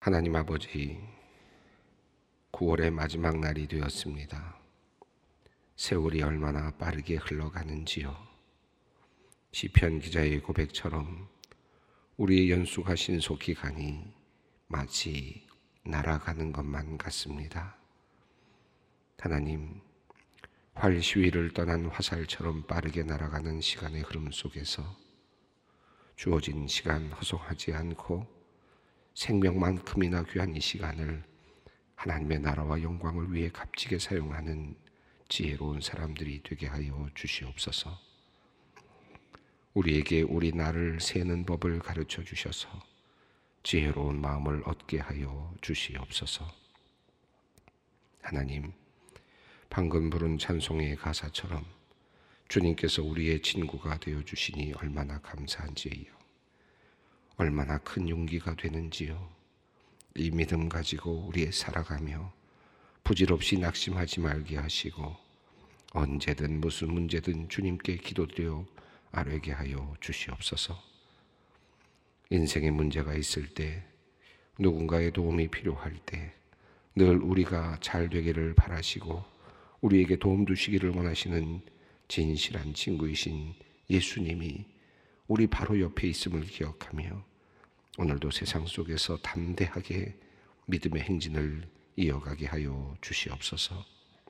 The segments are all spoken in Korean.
하나님 아버지, 9월의 마지막 날이 되었습니다. 세월이 얼마나 빠르게 흘러가는지요. 시편 기자의 고백처럼 우리의 연수가 신속기간이 마치 날아가는 것만 같습니다. 하나님, 활 시위를 떠난 화살처럼 빠르게 날아가는 시간의 흐름 속에서 주어진 시간 허송하지 않고 생명만큼이나 귀한 이 시간을 하나님의 나라와 영광을 위해 값지게 사용하는 지혜로운 사람들이 되게 하여 주시옵소서. 우리에게 우리 날을 세는 법을 가르쳐 주셔서 지혜로운 마음을 얻게 하여 주시옵소서. 하나님, 방금 부른 찬송의 가사처럼 주님께서 우리의 친구가 되어 주시니 얼마나 감사한지요. 얼마나 큰 용기가 되는지요. 이 믿음 가지고 우리 살아가며 부질없이 낙심하지 말게 하시고 언제든 무슨 문제든 주님께 기도드려 아뢰게 하여 주시옵소서. 인생의 문제가 있을 때, 누군가의 도움이 필요할 때 늘 우리가 잘 되기를 바라시고 우리에게 도움 주시기를 원하시는 진실한 친구이신 예수님이 우리 바로 옆에 있음을 기억하며 오늘도 세상 속에서 담대하게 믿음의 행진을 이어가게 하여 주시옵소서.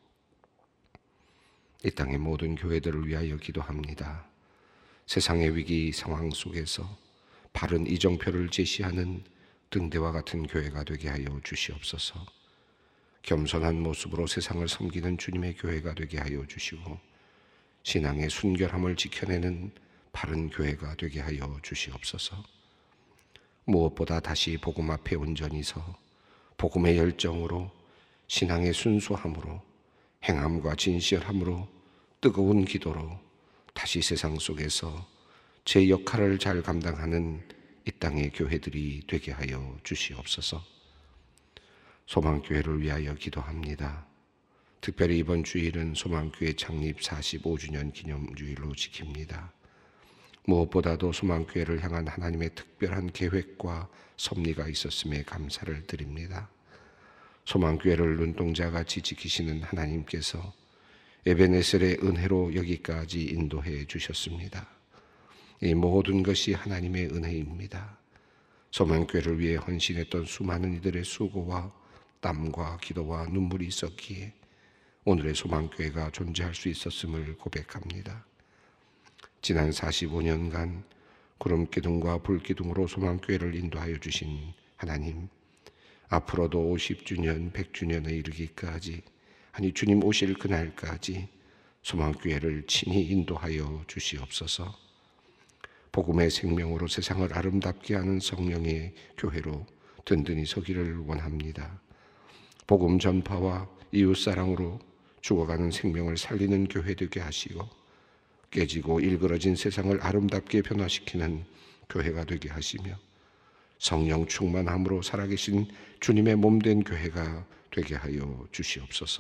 이 땅의 모든 교회들을 위하여 기도합니다. 세상의 위기 상황 속에서 바른 이정표를 제시하는 등대와 같은 교회가 되게 하여 주시옵소서. 겸손한 모습으로 세상을 섬기는 주님의 교회가 되게 하여 주시고 신앙의 순결함을 지켜내는 바른 교회가 되게 하여 주시옵소서. 무엇보다 다시 복음 앞에 온전히 서 복음의 열정으로 신앙의 순수함으로 행함과 진실함으로 뜨거운 기도로 다시 세상 속에서 제 역할을 잘 감당하는 이 땅의 교회들이 되게 하여 주시옵소서. 소망교회를 위하여 기도합니다. 특별히 이번 주일은 소망교회 창립 45주년 기념주일로 지킵니다. 무엇보다도 소망교회를 향한 하나님의 특별한 계획과 섭리가 있었음에 감사를 드립니다. 소망교회를 눈동자같이 지키시는 하나님께서 에베네셀의 은혜로 여기까지 인도해 주셨습니다. 이 모든 것이 하나님의 은혜입니다. 소망교회를 위해 헌신했던 수많은 이들의 수고와 땀과 기도와 눈물이 있었기에 오늘의 소망교회가 존재할 수 있었음을 고백합니다. 지난 45년간 구름기둥과 불기둥으로 소망교회를 인도하여 주신 하나님, 앞으로도 50주년, 100주년에 이르기까지, 아니 주님 오실 그날까지 소망교회를 친히 인도하여 주시옵소서. 복음의 생명으로 세상을 아름답게 하는 성령의 교회로 든든히 서기를 원합니다. 복음 전파와 이웃사랑으로 죽어가는 생명을 살리는 교회 되게 하시고 깨지고 일그러진 세상을 아름답게 변화시키는 교회가 되게 하시며 성령 충만함으로 살아계신 주님의 몸된 교회가 되게 하여 주시옵소서.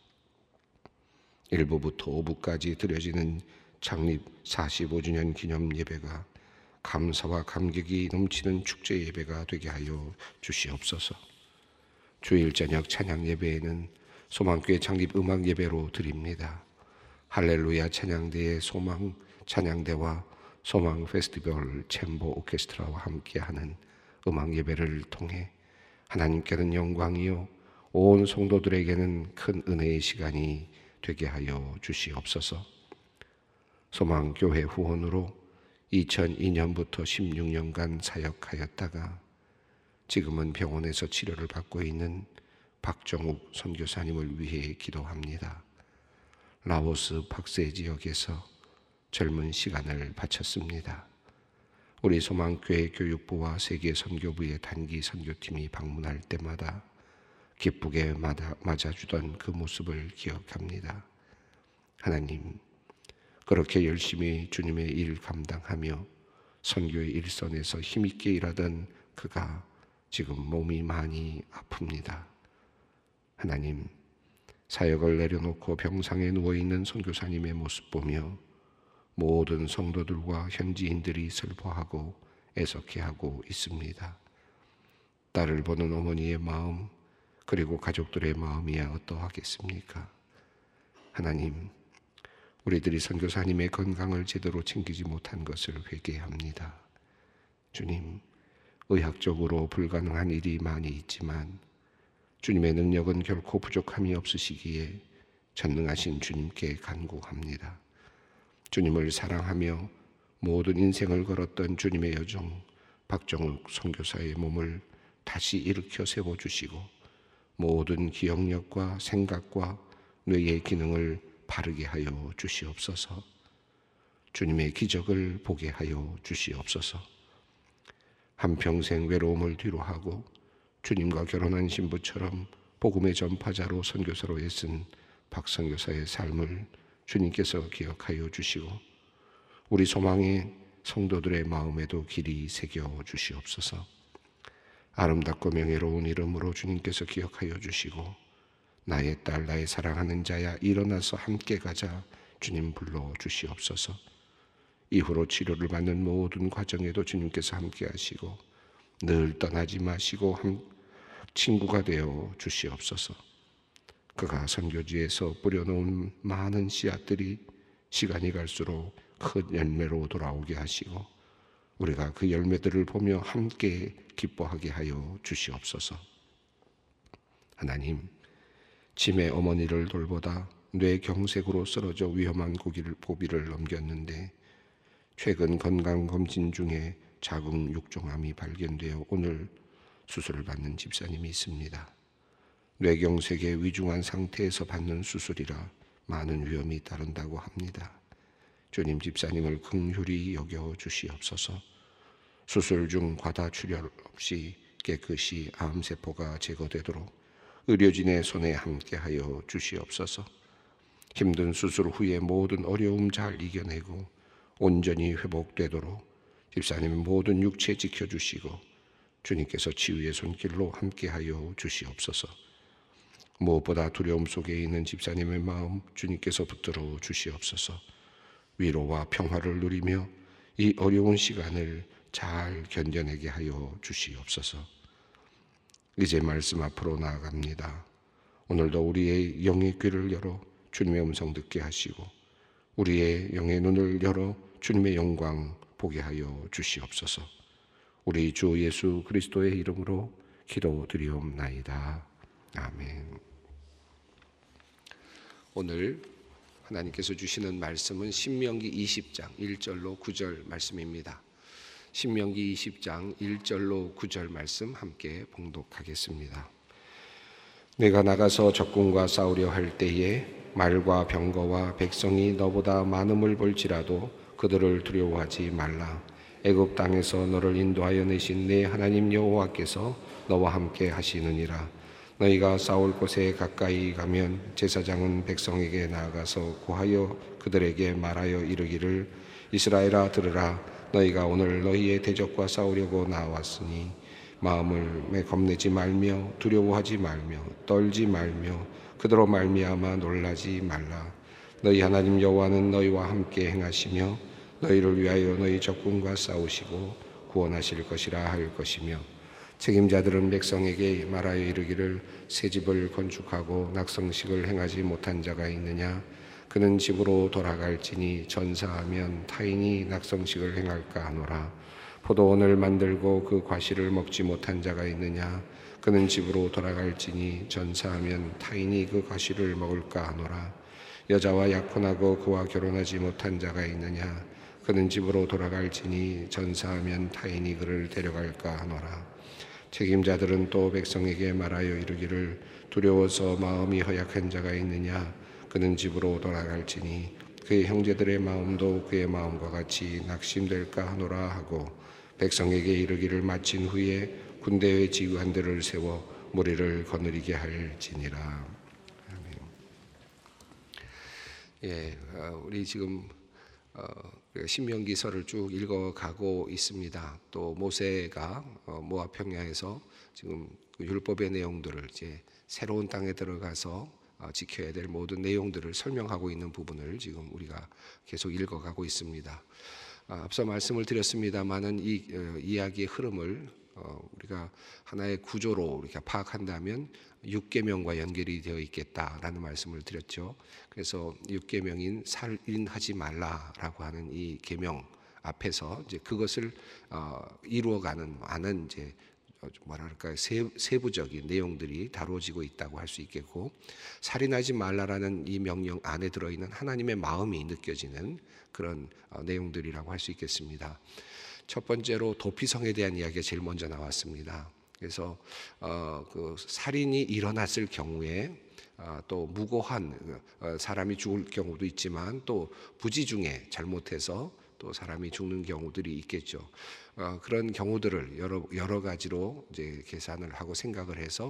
1부부터 5부까지 드려지는 창립 45주년 기념 예배가 감사와 감격이 넘치는 축제 예배가 되게 하여 주시옵소서. 주일 저녁 찬양 예배에는 소망교회 창립 음악 예배로 드립니다. 할렐루야 찬양대의 소망 찬양대와 소망 페스티벌 챔버 오케스트라와 함께하는 음악 예배를 통해 하나님께는 영광이요 온 성도들에게는 큰 은혜의 시간이 되게 하여 주시옵소서. 소망교회 후원으로 2002년부터 16년간 사역하였다가 지금은 병원에서 치료를 받고 있는 박정욱 선교사님을 위해 기도합니다. 라오스 박세 지역에서 젊은 시간을 바쳤습니다. 우리 소망교회 교육부와 세계선교부의 단기 선교팀이 방문할 때마다 기쁘게 맞아주던 그 모습을 기억합니다. 하나님, 그렇게 열심히 주님의 일 감당하며 선교의 일선에서 힘있게 일하던 그가 지금 몸이 많이 아픕니다. 하나님, 사역을 내려놓고 병상에 누워있는 선교사님의 모습 보며 모든 성도들과 현지인들이 슬퍼하고 애석해하고 있습니다. 딸을 보는 어머니의 마음, 그리고 가족들의 마음이야 어떠하겠습니까? 하나님, 우리들이 선교사님의 건강을 제대로 챙기지 못한 것을 회개합니다. 주님, 의학적으로 불가능한 일이 많이 있지만 주님의 능력은 결코 부족함이 없으시기에 전능하신 주님께 간구합니다. 주님을 사랑하며 모든 인생을 걸었던 주님의 여정 박정욱 선교사의 몸을 다시 일으켜 세워주시고 모든 기억력과 생각과 뇌의 기능을 바르게 하여 주시옵소서. 주님의 기적을 보게 하여 주시옵소서. 한평생 외로움을 뒤로하고 주님과 결혼한 신부처럼 복음의 전파자로 선교사로 애쓴 박 선교사의 삶을 주님께서 기억하여 주시고 우리 소망의 성도들의 마음에도 길이 새겨 주시옵소서. 아름답고 명예로운 이름으로 주님께서 기억하여 주시고 나의 딸, 나의 사랑하는 자야 일어나서 함께 가자 주님 불러 주시옵소서. 이후로 치료를 받는 모든 과정에도 주님께서 함께 하시고 늘 떠나지 마시고 친구가 되어 주시옵소서. 그가 선교지에서 뿌려놓은 많은 씨앗들이 시간이 갈수록 큰 열매로 돌아오게 하시고 우리가 그 열매들을 보며 함께 기뻐하게 하여 주시옵소서. 하나님, 치매 어머니를 돌보다 뇌경색으로 쓰러져 위험한 고비를 넘겼는데 최근 건강검진 중에 자궁 육종암이 발견되어 오늘 수술을 받는 집사님이 있습니다. 뇌경색의 위중한 상태에서 받는 수술이라 많은 위험이 따른다고 합니다. 주님, 집사님을 긍휼히 여겨 주시옵소서. 수술 중 과다 출혈 없이 깨끗이 암세포가 제거되도록 의료진의 손에 함께하여 주시옵소서. 힘든 수술 후에 모든 어려움 잘 이겨내고 온전히 회복되도록 집사님의 모든 육체 지켜주시고 주님께서 치유의 손길로 함께하여 주시옵소서. 무엇보다 두려움 속에 있는 집사님의 마음 주님께서 붙들어 주시옵소서. 위로와 평화를 누리며 이 어려운 시간을 잘 견뎌내게 하여 주시옵소서. 이제 말씀 앞으로 나아갑니다. 오늘도 우리의 영의 귀를 열어 주님의 음성 듣게 하시고 우리의 영의 눈을 열어 주님의 영광 보게 하여 주시옵소서. 우리 주 예수 그리스도의 이름으로 기도드리옵나이다. 아멘. 오늘 하나님께서 주시는 말씀은 신명기 20장 1절로 9절 말씀입니다. 신명기 20장 1절로 9절 말씀 함께 봉독하겠습니다. 내가 나가서 적군과 싸우려 할 때에 말과 병거와 백성이 너보다 많음을 볼지라도 그들을 두려워하지 말라. 애굽 땅에서 너를 인도하여 내신 내 하나님 여호와께서 너와 함께 하시느니라. 너희가 싸울 곳에 가까이 가면 제사장은 백성에게 나아가서 고하여 그들에게 말하여 이르기를 이스라엘아 들으라. 너희가 오늘 너희의 대적과 싸우려고 나왔으니 마음을 겁내지 말며 두려워하지 말며 떨지 말며 그대로 말미암아 놀라지 말라. 너희 하나님 여호와는 너희와 함께 행하시며 너희를 위하여 너희 적군과 싸우시고 구원하실 것이라 할 것이며 책임자들은 백성에게 말하여 이르기를 새 집을 건축하고 낙성식을 행하지 못한 자가 있느냐? 그는 집으로 돌아갈지니 전사하면 타인이 낙성식을 행할까 하노라. 포도원을 만들고 그 과실을 먹지 못한 자가 있느냐? 그는 집으로 돌아갈지니 전사하면 타인이 그 과실을 먹을까 하노라. 여자와 약혼하고 그와 결혼하지 못한 자가 있느냐? 그는 집으로 돌아갈지니 전사하면 타인이 그를 데려갈까 하노라. 책임자들은 또 백성에게 말하여 이르기를 두려워서 마음이 허약한 자가 있느냐? 그는 집으로 돌아갈지니 그의 형제들의 마음도 그의 마음과 같이 낙심될까 하노라 하고 백성에게 이르기를 마친 후에 군대의 지휘관들을 세워 무리를 거느리게 할지니라. 예, 우리 지금 신명기서를 쭉 읽어가고 있습니다. 또 모세가 모압 평야에서 지금 그 율법의 내용들을 이제 새로운 땅에 들어가서 지켜야 될 모든 내용들을 설명하고 있는 부분을 지금 우리가 계속 읽어가고 있습니다. 앞서 말씀을 드렸습니다마는 이 이야기의 흐름을 우리가 하나의 구조로 이렇게 파악한다면 6계명과 연결이 되어 있겠다라는 말씀을 드렸죠. 그래서 6계명인 살인하지 말라라고 하는 이 계명 앞에서 이제 그것을 이루어가는 많은 이제 뭐랄까요, 세부적인 내용들이 다루어지고 있다고 할 수 있겠고, 살인하지 말라라는 이 명령 안에 들어있는 하나님의 마음이 느껴지는 그런 내용들이라고 할 수 있겠습니다. 첫 번째로 도피성에 대한 이야기가 제일 먼저 나왔습니다. 그래서 그 살인이 일어났을 경우에 또 무고한 사람이 죽을 경우도 있지만 또 부지 중에 잘못해서 또 사람이 죽는 경우들이 있겠죠. 그런 경우들을 여러 가지로 이제 계산을 하고 생각을 해서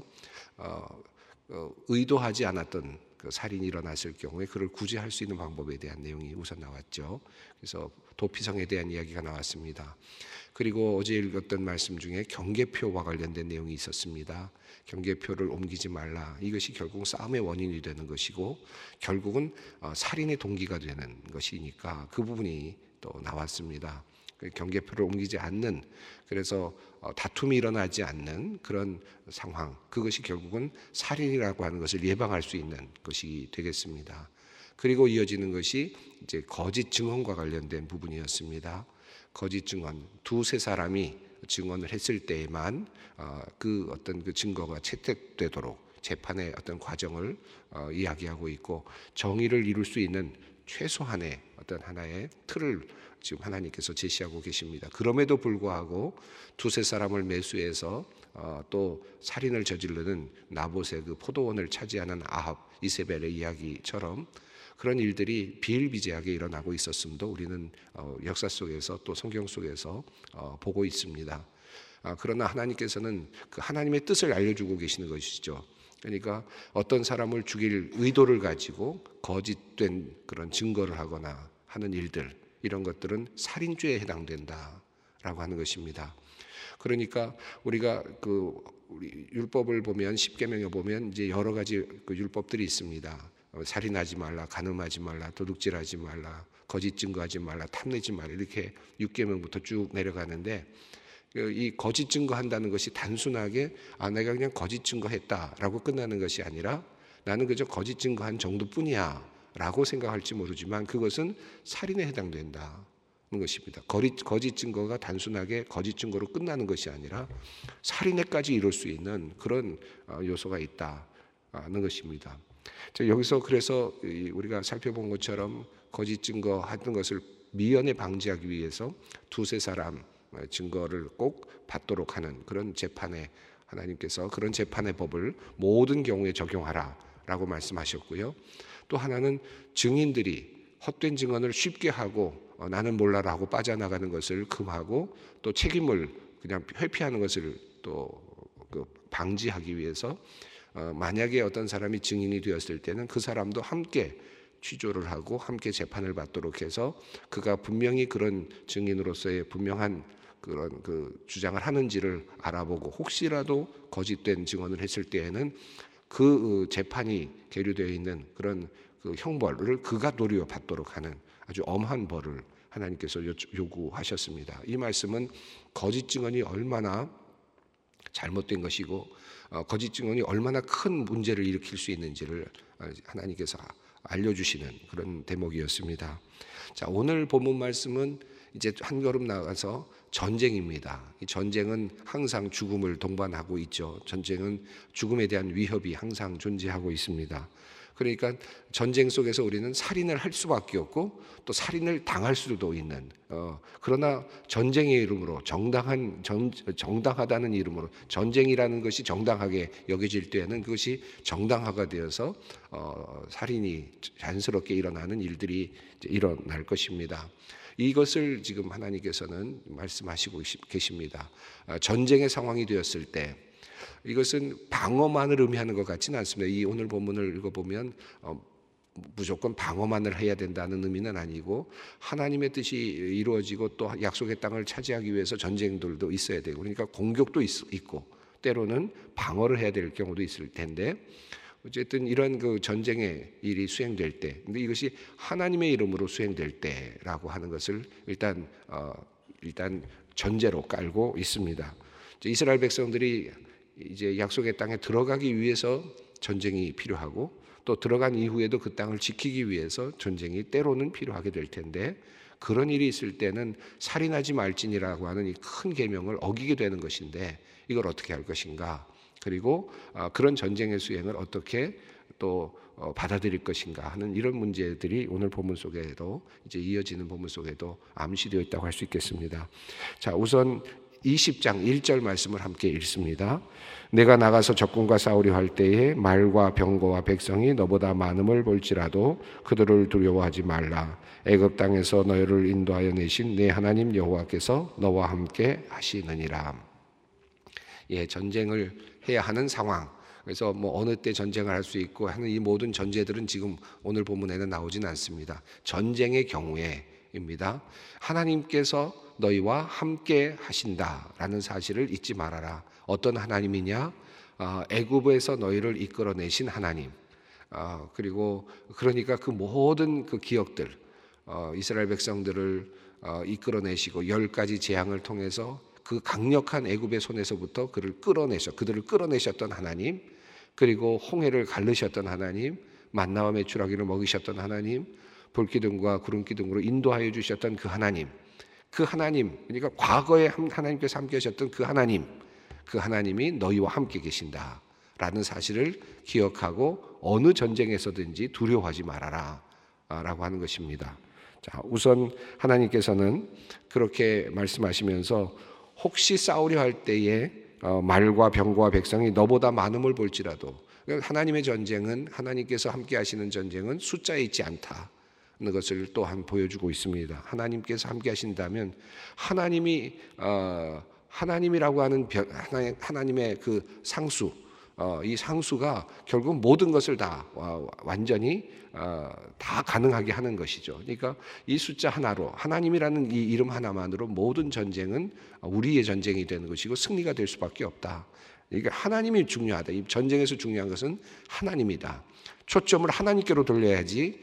의도하지 않았던 그 살인이 일어났을 경우에 그를 구제할 수 있는 방법에 대한 내용이 우선 나왔죠. 그래서 도피성에 대한 이야기가 나왔습니다. 그리고 어제 읽었던 말씀 중에 경계표와 관련된 내용이 있었습니다. 경계표를 옮기지 말라. 이것이 결국 싸움의 원인이 되는 것이고 결국은 살인의 동기가 되는 것이니까 그 부분이 또 나왔습니다. 경계표를 옮기지 않는, 그래서 다툼이 일어나지 않는 그런 상황, 그것이 결국은 살인이라고 하는 것을 예방할 수 있는 것이 되겠습니다. 그리고 이어지는 것이 이제 거짓 증언과 관련된 부분이었습니다. 거짓 증언, 두세 사람이 증언을 했을 때에만 그 어떤 그 증거가 채택되도록 재판의 어떤 과정을 이야기하고 있고, 정의를 이룰 수 있는 최소한의 어떤 하나의 틀을 지금 하나님께서 제시하고 계십니다. 그럼에도 불구하고 두세 사람을 매수해서 또 살인을 저지르는 나봇의 그 포도원을 차지하는 아합, 이세벨의 이야기처럼 그런 일들이 비일비재하게 일어나고 있었음도 우리는 역사 속에서 또 성경 속에서 보고 있습니다. 그러나 하나님께서는 그 하나님의 뜻을 알려주고 계시는 것이죠. 그러니까 어떤 사람을 죽일 의도를 가지고 거짓된 그런 증거를 하거나 하는 일들, 이런 것들은 살인죄에 해당된다라고 하는 것입니다. 그러니까 우리가 우리 율법을 보면, 십계명에 보면 이제 여러 가지 그 율법들이 있습니다. 살인하지 말라, 간음하지 말라, 도둑질하지 말라, 거짓 증거하지 말라, 탐내지 말라, 이렇게 6계명부터 쭉 내려가는데, 이 거짓 증거한다는 것이 단순하게 내가 그냥 거짓 증거했다라고 끝나는 것이 아니라 나는 그저 거짓 증거한 정도뿐이야 라고 생각할지 모르지만 그것은 살인에 해당된다는 것입니다. 거짓 증거가 단순하게 거짓 증거로 끝나는 것이 아니라 살인에까지 이룰 수 있는 그런 요소가 있다는 것입니다. 여기서 그래서 우리가 살펴본 것처럼 거짓 증거하던 것을 미연에 방지하기 위해서 두세 사람 증거를 꼭 받도록 하는 그런 재판에, 하나님께서 그런 재판의 법을 모든 경우에 적용하라라고 말씀하셨고요. 또 하나는 증인들이 헛된 증언을 쉽게 하고 나는 몰라라고 빠져나가는 것을 금하고 또 책임을 그냥 회피하는 것을 또 방지하기 위해서 만약에 어떤 사람이 증인이 되었을 때는 그 사람도 함께 취조를 하고 함께 재판을 받도록 해서 그가 분명히 그런 증인으로서의 분명한 그런 그 주장을 하는지를 알아보고 혹시라도 거짓된 증언을 했을 때에는 그 재판이 계류되어 있는 그런 그 형벌을 그가 도리어 받도록 하는 아주 엄한 벌을 하나님께서 요구하셨습니다. 이 말씀은 거짓 증언이 얼마나 잘못된 것이고 거짓 증언이 얼마나 큰 문제를 일으킬 수 있는지를 하나님께서 알려주시는 그런 대목이었습니다. 자, 오늘 본문 말씀은 이제 한 걸음 나가서 전쟁입니다. 이 전쟁은 항상 죽음을 동반하고 있죠. 전쟁은 죽음에 대한 위협이 항상 존재하고 있습니다. 그러니까 전쟁 속에서 우리는 살인을 할 수밖에 없고 또 살인을 당할 수도 있는 그러나 전쟁의 이름으로 정당하다는 이름으로 전쟁이라는 것이 정당하게 여겨질 때에는 그것이 정당화가 되어서 살인이 자연스럽게 일어나는 일들이 일어날 것입니다. 이것을 지금 하나님께서는 말씀하시고 계십니다. 전쟁의 상황이 되었을 때 이것은 방어만을 의미하는 것 같지는 않습니다. 이 오늘 본문을 읽어보면 무조건 방어만을 해야 된다는 의미는 아니고 하나님의 뜻이 이루어지고 또 약속의 땅을 차지하기 위해서 전쟁들도 있어야 되고 그러니까 공격도 있고 때로는 방어를 해야 될 경우도 있을 텐데 어쨌든 이런 그 전쟁의 일이 수행될 때, 근데 이것이 하나님의 이름으로 수행될 때라고 하는 것을 일단 전제로 깔고 있습니다. 이스라엘 백성들이 이제 약속의 땅에 들어가기 위해서 전쟁이 필요하고 또 들어간 이후에도 그 땅을 지키기 위해서 전쟁이 때로는 필요하게 될 텐데 그런 일이 있을 때는 살인하지 말지니라고 하는 이 큰 계명을 어기게 되는 것인데 이걸 어떻게 할 것인가? 그리고 그런 전쟁의 수행을 어떻게 또 받아들일 것인가 하는 이런 문제들이 오늘 본문 속에도 이제 이어지는 본문 속에도 암시되어 있다고 할 수 있겠습니다. 자, 우선 20장 1절 말씀을 함께 읽습니다. 내가 나가서 적군과 싸우려 할 때에 말과 병거와 백성이 너보다 많음을 볼지라도 그들을 두려워하지 말라. 애굽 땅에서 너희를 인도하여 내신 내 하나님 여호와께서 너와 함께 하시느니라. 예, 전쟁을 해야 하는 상황. 그래서 뭐 어느 때 전쟁을 할 수 있고 하는 이 모든 전제들은 지금 오늘 본문에는 나오진 않습니다. 전쟁의 경우에입니다. 하나님께서 너희와 함께 하신다라는 사실을 잊지 말아라. 어떤 하나님이냐? 애굽에서 너희를 이끌어내신 하나님. 그리고 그러니까 그 모든 그 기억들, 이스라엘 백성들을 이끌어내시고 10가지 재앙을 통해서 그 강력한 애굽의 손에서부터 그들을 끌어내셨던 하나님, 그리고 홍해를 가르셨던 하나님, 만나와 메추라기를 먹이셨던 하나님, 불기둥과 구름기둥으로 인도하여 주셨던 그 하나님, 그러니까 과거에 하나님께서 함께 하셨던 그 하나님이 너희와 함께 계신다라는 사실을 기억하고 어느 전쟁에서든지 두려워하지 말아라 라고 하는 것입니다. 자, 우선 하나님께서는 그렇게 말씀하시면서 혹시 싸우려 할 때에 말과 병거와 백성이 너보다 많음을 볼지라도, 하나님의 전쟁은, 하나님께서 함께 하시는 전쟁은 숫자에 있지 않다 는 것을 또한 보여주고 있습니다. 하나님께서 함께 하신다면 하나님이라고 하는 하나님의 그 상수, 이 상수가 결국 모든 것을 다 완전히 다 가능하게 하는 것이죠. 그러니까 이 숫자 하나로, 하나님이라는 이 이름 하나만으로 모든 전쟁은 우리의 전쟁이 되는 것이고 승리가 될 수밖에 없다. 그러니까 하나님이 중요하다. 이 전쟁에서 중요한 것은 하나님이다. 초점을 하나님께로 돌려야지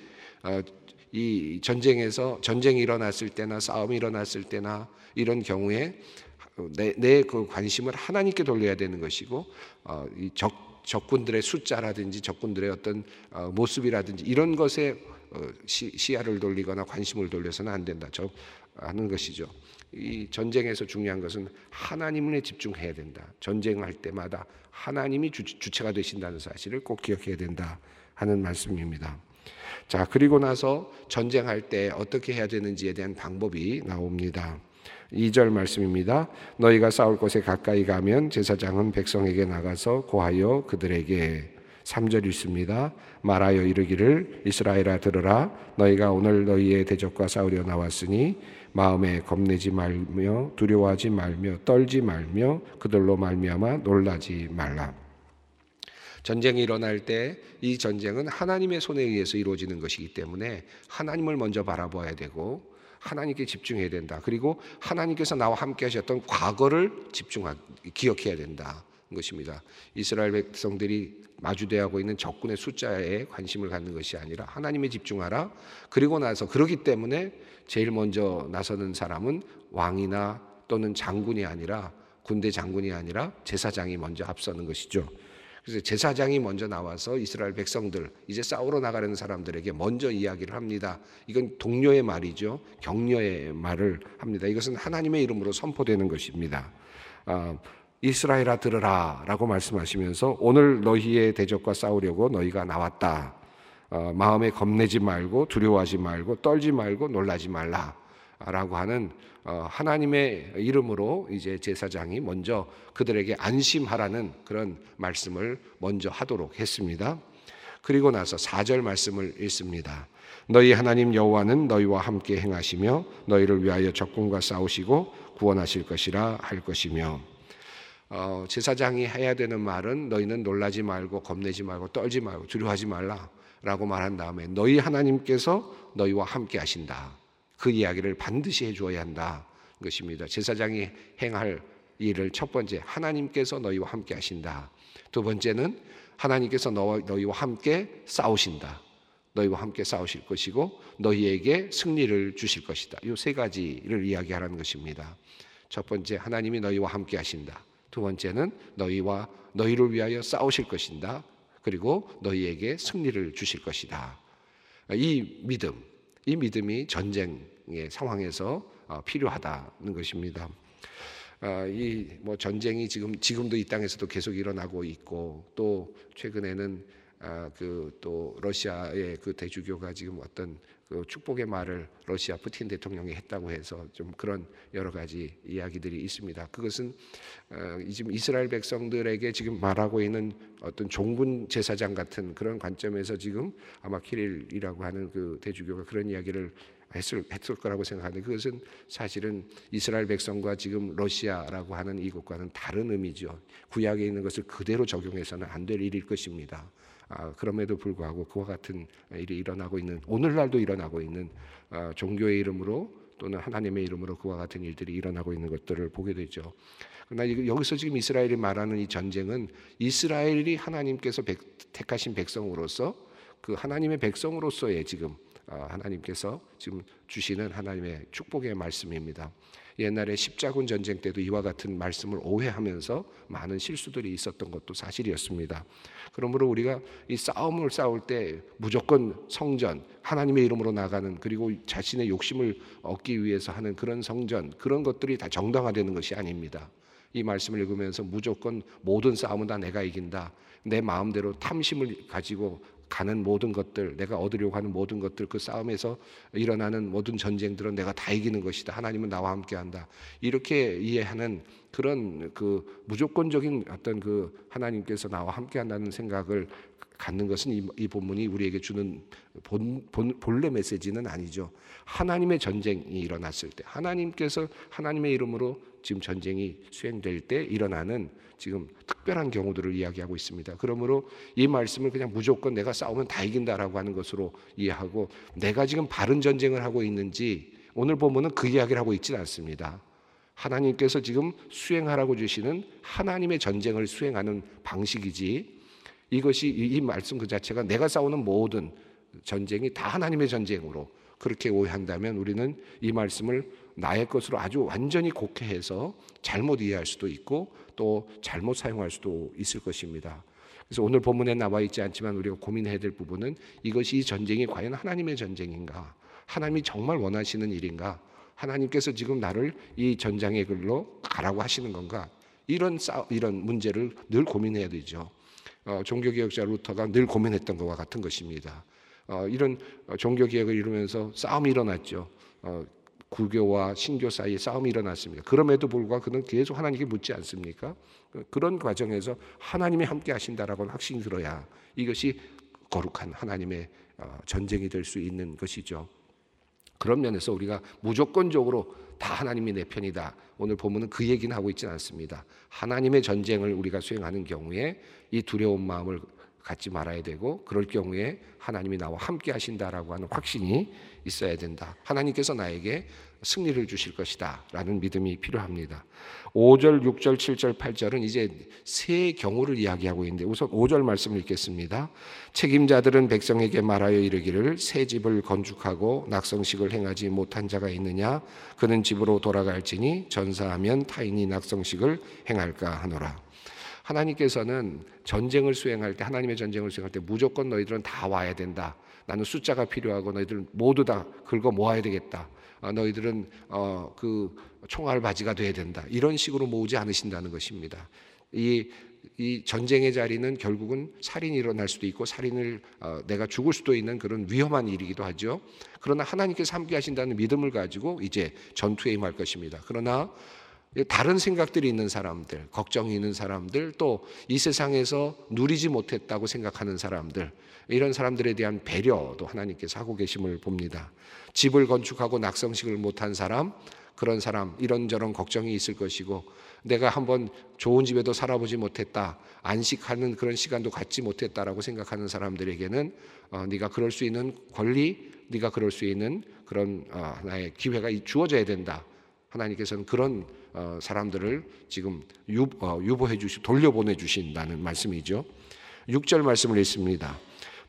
이 전쟁이 일어났을 때나 싸움이 일어났을 때나 이런 경우에 내 그 관심을 하나님께 돌려야 되는 것이고, 이 적군들의 숫자라든지 적군들의 어떤 모습이라든지 이런 것에 시야를 돌리거나 관심을 돌려서는 안 된다 하는 것이죠. 이 전쟁에서 중요한 것은 하나님에 집중해야 된다. 전쟁할 때마다 하나님이 주체가 되신다는 사실을 꼭 기억해야 된다 하는 말씀입니다. 자, 그리고 나서 전쟁할 때 어떻게 해야 되는지에 대한 방법이 나옵니다. 2절 말씀입니다. 너희가 싸울 곳에 가까이 가면 제사장은 백성에게 나가서 고하여 그들에게 3절 있습니다. 말하여 이르기를 이스라엘아 들으라. 너희가 오늘 너희의 대적과 싸우려 나왔으니 마음에 겁내지 말며 두려워하지 말며 떨지 말며 그들로 말미암아 놀라지 말라. 전쟁이 일어날 때 이 전쟁은 하나님의 손에 의해서 이루어지는 것이기 때문에 하나님을 먼저 바라봐야 되고 하나님께 집중해야 된다. 그리고 하나님께서 나와 함께 하셨던 과거를 기억해야 된다는 것입니다. 이스라엘 백성들이 마주대하고 있는 적군의 숫자에 관심을 갖는 것이 아니라 하나님에 집중하라. 그리고 나서 그러기 때문에 제일 먼저 나서는 사람은 왕이나 또는 장군이 아니라 군대 장군이 아니라 제사장이 먼저 앞서는 것이죠. 그래서 제사장이 먼저 나와서 이스라엘 백성들, 이제 싸우러 나가려는 사람들에게 먼저 이야기를 합니다. 이건 동료의 말이죠. 격려의 말을 합니다. 이것은 하나님의 이름으로 선포되는 것입니다. 이스라엘아 들으라 라고 말씀하시면서 오늘 너희의 대적과 싸우려고 너희가 나왔다. 마음에 겁내지 말고 두려워하지 말고 떨지 말고 놀라지 말라 라고 하는 하나님의 이름으로 이제 제사장이 먼저 그들에게 안심하라는 그런 말씀을 먼저 하도록 했습니다. 그리고 나서 4절 말씀을 읽습니다. 너희 하나님 여호와는 너희와 함께 행하시며 너희를 위하여 적군과 싸우시고 구원하실 것이라 할 것이며, 제사장이 해야 되는 말은 너희는 놀라지 말고 겁내지 말고 떨지 말고 두려워하지 말라 라고 말한 다음에 너희 하나님께서 너희와 함께 하신다. 그 이야기를 반드시 해주어야 한다는 것입니다. 제사장이 행할 일을 첫 번째, 하나님께서 너희와 함께 하신다. 두 번째는 하나님께서 너희와 함께 싸우신다. 너희와 함께 싸우실 것이고 너희에게 승리를 주실 것이다. 이 세 가지를 이야기하라는 것입니다. 첫 번째, 하나님이 너희와 함께 하신다. 두 번째는 너희를 위하여 싸우실 것이다. 그리고 너희에게 승리를 주실 것이다. 이 믿음이 전쟁의 상황에서 필요하다는 것입니다. 이 전쟁이 지금도 이 땅에서도 계속 일어나고 있고, 또 최근에는 또 러시아의 그 대주교가 지금 어떤 그 축복의 말을 러시아 푸틴 대통령이 했다고 해서 좀 그런 여러 가지 이야기들이 있습니다. 그것은 지금 이스라엘 백성들에게 지금 말하고 있는 어떤 종군 제사장 같은 그런 관점에서 지금 아마 키릴이라고 하는 그 대주교가 그런 이야기를 했을 거라고 생각하는데, 그것은 사실은 이스라엘 백성과 지금 러시아라고 하는 이것과는 다른 의미죠. 구약에 있는 것을 그대로 적용해서는 안 될 일일 것입니다. 그럼에도 불구하고 그와 같은 일이 일어나고 있는, 오늘날도 일어나고 있는 종교의 이름으로 또는 하나님의 이름으로 그와 같은 일들이 일어나고 있는 것들을 보게 되죠. 그러나 여기서 지금 이스라엘이 말하는 이 전쟁은 이스라엘이 하나님께서 택하신 백성으로서, 그 하나님의 백성으로서의 지금 하나님께서 지금 주시는 하나님의 축복의 말씀입니다. 옛날에 십자군 전쟁 때도 이와 같은 말씀을 오해하면서 많은 실수들이 있었던 것도 사실이었습니다. 그러므로 우리가 이 싸움을 싸울 때 무조건 성전, 하나님의 이름으로 나가는, 그리고 자신의 욕심을 얻기 위해서 하는 그런 성전, 그런 것들이 다 정당화되는 것이 아닙니다. 이 말씀을 읽으면서 무조건 모든 싸움은 다 내가 이긴다, 내 마음대로 탐심을 가지고 가는 모든 것들, 내가 얻으려고 하는 모든 것들, 그 싸움에서 일어나는 모든 전쟁들은 내가 다 이기는 것이다, 하나님은 나와 함께한다, 이렇게 이해하는 그런 그 무조건적인 어떤 그 하나님께서 나와 함께한다는 생각을 갖는 것은 이 본문이 우리에게 주는 본래 메시지는 아니죠. 하나님의 전쟁이 일어났을 때, 하나님께서 하나님의 이름으로 지금 전쟁이 수행될 때 일어나는 지금 특별한 경우들을 이야기하고 있습니다. 그러므로 이 말씀을 그냥 무조건 내가 싸우면 다 이긴다라고 하는 것으로 이해하고, 내가 지금 바른 전쟁을 하고 있는지 오늘 보면은 그 이야기를 하고 있지는 않습니다. 하나님께서 지금 수행하라고 주시는 하나님의 전쟁을 수행하는 방식이지, 이것이 이 말씀 그 자체가 내가 싸우는 모든 전쟁이 다 하나님의 전쟁으로 그렇게 오해한다면 우리는 이 말씀을 나의 것으로 아주 완전히 곡해해서 잘못 이해할 수도 있고 또 잘못 사용할 수도 있을 것입니다. 그래서 오늘 본문에 나와 있지 않지만 우리가 고민해야 될 부분은, 이것이 이 전쟁이 과연 하나님의 전쟁인가, 하나님이 정말 원하시는 일인가, 하나님께서 지금 나를 이 전장의 길로 가라고 하시는 건가, 이런 문제를 늘 고민해야 되죠. 종교개혁자 루터가 늘 고민했던 것과 같은 것입니다. 이런 종교개혁을 이루면서 싸움이 일어났죠. 구교와 신교 사이에 싸움이 일어났습니다. 그럼에도 불구하고 그는 계속 하나님께 묻지 않습니까? 그런 과정에서 하나님이 함께 하신다라고 확신이 들어야 이것이 거룩한 하나님의 전쟁이 될 수 있는 것이죠. 그런 면에서 우리가 무조건적으로 다 하나님이 내 편이다, 오늘 보면은 그 얘기는 하고 있지는 않습니다. 하나님의 전쟁을 우리가 수행하는 경우에 이 두려운 마음을 갖지 말아야 되고, 그럴 경우에 하나님이 나와 함께 하신다라고 하는 확신이 있어야 된다. 하나님께서 나에게 승리를 주실 것이다 라는 믿음이 필요합니다. 5절, 6절, 7절, 8절은 이제 세 경우를 이야기하고 있는데, 우선 5절 말씀을 읽겠습니다. 책임자들은 백성에게 말하여 이르기를, 새 집을 건축하고 낙성식을 행하지 못한 자가 있느냐, 그는 집으로 돌아갈지니 전사하면 타인이 낙성식을 행할까 하노라. 하나님께서는 전쟁을 수행할 때, 하나님의 전쟁을 수행할 때 무조건 너희들은 다 와야 된다, 나는 숫자가 필요하고 너희들은 모두 다 긁어 모아야 되겠다, 너희들은 그 총알바지가 돼야 된다, 이런 식으로 모으지 않으신다는 것입니다. 이 전쟁의 자리는 결국은 살인이 일어날 수도 있고 살인을 내가 죽을 수도 있는 그런 위험한 일이기도 하죠. 그러나 하나님께서 함께 하신다는 믿음을 가지고 이제 전투에 임할 것입니다. 그러나 다른 생각들이 있는 사람들, 걱정이 있는 사람들, 또 이 세상에서 누리지 못했다고 생각하는 사람들, 이런 사람들에 대한 배려도 하나님께서 하고 계심을 봅니다. 집을 건축하고 낙성식을 못한 사람, 그런 사람 이런저런 걱정이 있을 것이고, 내가 한번 좋은 집에도 살아보지 못했다, 안식하는 그런 시간도 갖지 못했다라고 생각하는 사람들에게는 네가 그럴 수 있는 권리, 네가 그럴 수 있는 그런 하나의 기회가 주어져야 된다. 하나님께서는 그런 사람들을 지금 유보해 돌려보내 주신다는 말씀이죠. 6절 말씀을 읽습니다.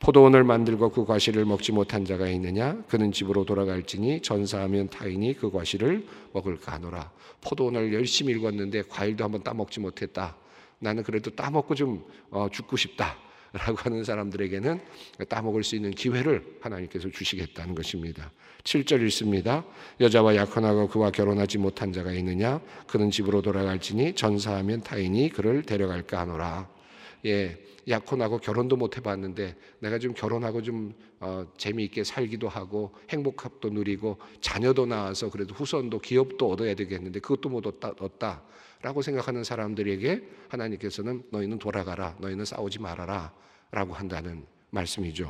포도원을 만들고 그 과실을 먹지 못한 자가 있느냐? 그는 집으로 돌아갈지니 전사하면 타인이 그 과실을 먹을까 하노라. 포도원을 열심히 읽었는데 과일도 한번 따먹지 못했다. 나는 그래도 따먹고 좀 죽고 싶다 라고 하는 사람들에게는 따먹을 수 있는 기회를 하나님께서 주시겠다는 것입니다. 7절 읽습니다. 여자와 약혼하고 그와 결혼하지 못한 자가 있느냐? 그는 집으로 돌아갈지니 전사하면 타인이 그를 데려갈까 하노라. 약혼하고 결혼도 못 해봤는데 내가 좀 결혼하고 좀 재미있게 살기도 하고 행복함도 누리고 자녀도 낳아서 그래도 후손도 기업도 얻어야 되겠는데 그것도 못 얻었다라고 생각하는 사람들에게 하나님께서는 너희는 돌아가라, 너희는 싸우지 말아라 라고 한다는 말씀이죠.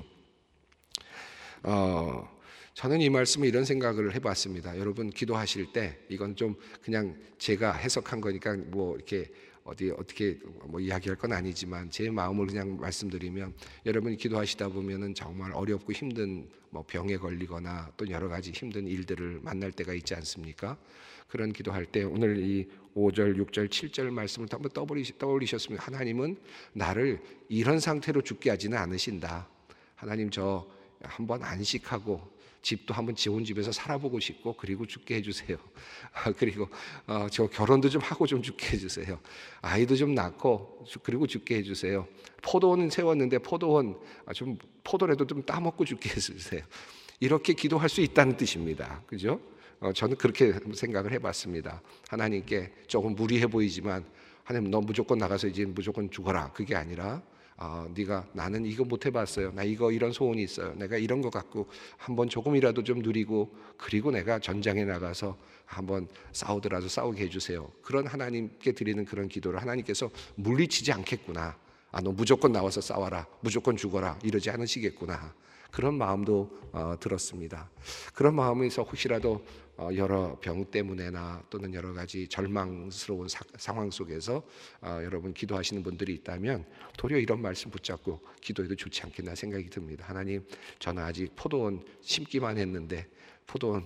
저는 이 말씀을 이런 생각을 해봤습니다. 여러분 기도하실 때 이건 좀 그냥 제가 해석한 거니까 뭐 이렇게 어떻게 이야기할 건 아니지만 제 마음을 그냥 말씀드리면, 여러분이 기도하시다 보면은 정말 어렵고 힘든 병에 걸리거나 또 여러 가지 힘든 일들을 만날 때가 있지 않습니까? 그런 기도할 때 오늘 이 5절, 6절, 7절 말씀을 한번 떠올리셨으면, 하나님은 나를 이런 상태로 죽게 하지는 않으신다. 하나님 저 한번 안식하고 집도 한번 지온 집에서 살아보고 싶고 그리고 죽게 해주세요. 그리고 저 결혼도 좀 하고 좀 죽게 해주세요. 아이도 좀 낳고 그리고 죽게 해주세요. 포도원 세웠는데 포도원 좀 포도라도 좀 따먹고 죽게 해주세요. 이렇게 기도할 수 있다는 뜻입니다. 그죠? 저는 그렇게 생각을 해봤습니다. 하나님께 조금 무리해 보이지만 하나님 너 무조건 나가서 이제 무조건 죽어라, 그게 아니라 네가 나는 이거 못 해봤어요. 나 이런 소원이 있어요. 내가 이런 거 갖고 한번 조금이라도 좀 누리고 그리고 내가 전장에 나가서 한번 싸우더라도 싸우게 해주세요. 그런 하나님께 드리는 그런 기도를 하나님께서 물리치지 않겠구나. 너 무조건 나와서 싸워라, 무조건 죽어라 이러지 않으시겠구나. 그런 마음도 들었습니다. 그런 마음에서 혹시라도 여러 병 때문에나 또는 여러 가지 절망스러운 상황 속에서 여러분 기도하시는 분들이 있다면 도리어 이런 말씀 붙잡고 기도해도 좋지 않겠나 생각이 듭니다. 하나님, 저는 아직 포도원 심기만 했는데 포도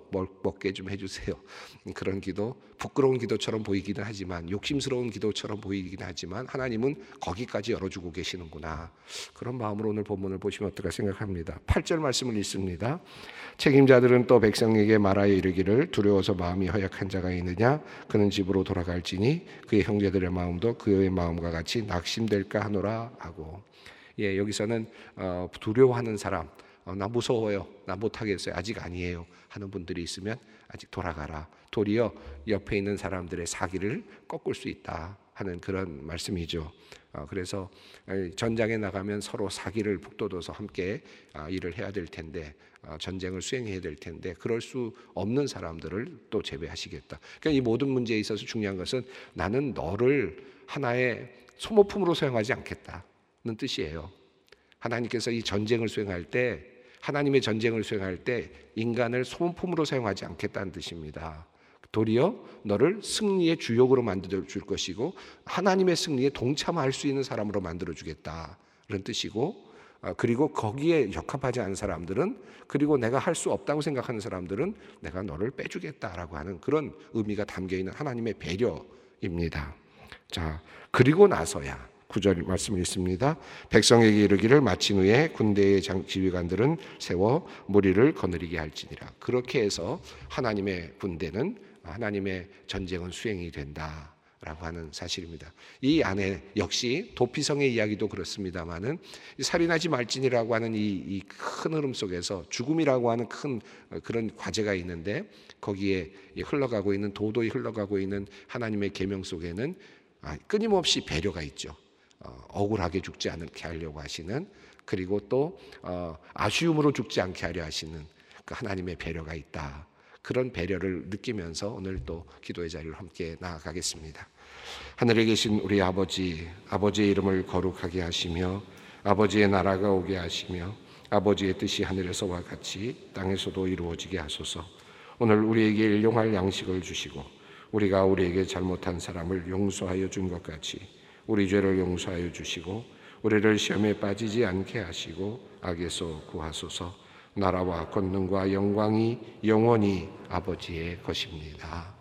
먹게 좀 해주세요. 그런 기도, 부끄러운 기도처럼 보이기는 하지만, 욕심스러운 기도처럼 보이긴 하지만 하나님은 거기까지 열어주고 계시는구나. 그런 마음으로 오늘 본문을 보시면 어떨까 생각합니다. 8절 말씀을 읽습니다. 책임자들은 또 백성에게 말하여 이르기를 두려워서 마음이 허약한 자가 있느냐? 그는 집으로 돌아갈지니 그의 형제들의 마음도 그의 마음과 같이 낙심될까 하노라 하고, 여기서는 두려워하는 사람, 나 무서워요, 나 못하겠어요, 아직 아니에요 하는 분들이 있으면 아직 돌아가라. 도리어 옆에 있는 사람들의 사기를 꺾을 수 있다 하는 그런 말씀이죠. 그래서 전장에 나가면 서로 사기를 북돋워서 함께 일을 해야 될 텐데, 전쟁을 수행해야 될 텐데 그럴 수 없는 사람들을 또 제외하시겠다. 그러니까 이 모든 문제에 있어서 중요한 것은 나는 너를 하나의 소모품으로 사용하지 않겠다는 뜻이에요. 하나님께서 이 전쟁을 수행할 때, 하나님의 전쟁을 수행할 때 인간을 소모품으로 사용하지 않겠다는 뜻입니다. 도리어 너를 승리의 주역으로 만들어 줄 것이고 하나님의 승리에 동참할 수 있는 사람으로 만들어 주겠다 그런 뜻이고, 그리고 거기에 적합하지 않은 사람들은, 그리고 내가 할 수 없다고 생각하는 사람들은 내가 너를 빼주겠다라고 하는 그런 의미가 담겨있는 하나님의 배려입니다. 자, 그리고 나서야 9절 말씀을 읽습니다. 백성에게 이르기를 마친 후에 군대의 지휘관들은 세워 무리를 거느리게 할지니라. 그렇게 해서 하나님의 군대는, 하나님의 전쟁은 수행이 된다라고 하는 사실입니다. 이 안에 역시 도피성의 이야기도 그렇습니다만은 살인하지 말지니라고 하는 이 큰 흐름 속에서 죽음이라고 하는 큰 그런 과제가 있는데, 거기에 흘러가고 있는, 도도히 흘러가고 있는 하나님의 계명 속에는 끊임없이 배려가 있죠. 억울하게 죽지 않게 하려고 하시는, 그리고 또 아쉬움으로 죽지 않게 하려 하시는 그 하나님의 배려가 있다. 그런 배려를 느끼면서 오늘 또 기도의 자리를 함께 나아가겠습니다. 하늘에 계신 우리 아버지, 아버지의 이름을 거룩하게 하시며 아버지의 나라가 오게 하시며 아버지의 뜻이 하늘에서와 같이 땅에서도 이루어지게 하소서. 오늘 우리에게 일용할 양식을 주시고 우리가 우리에게 잘못한 사람을 용서하여 준 것 같이 우리 죄를 용서하여 주시고 우리를 시험에 빠지지 않게 하시고 악에서 구하소서. 나라와 권능과 영광이 영원히 아버지의 것입니다.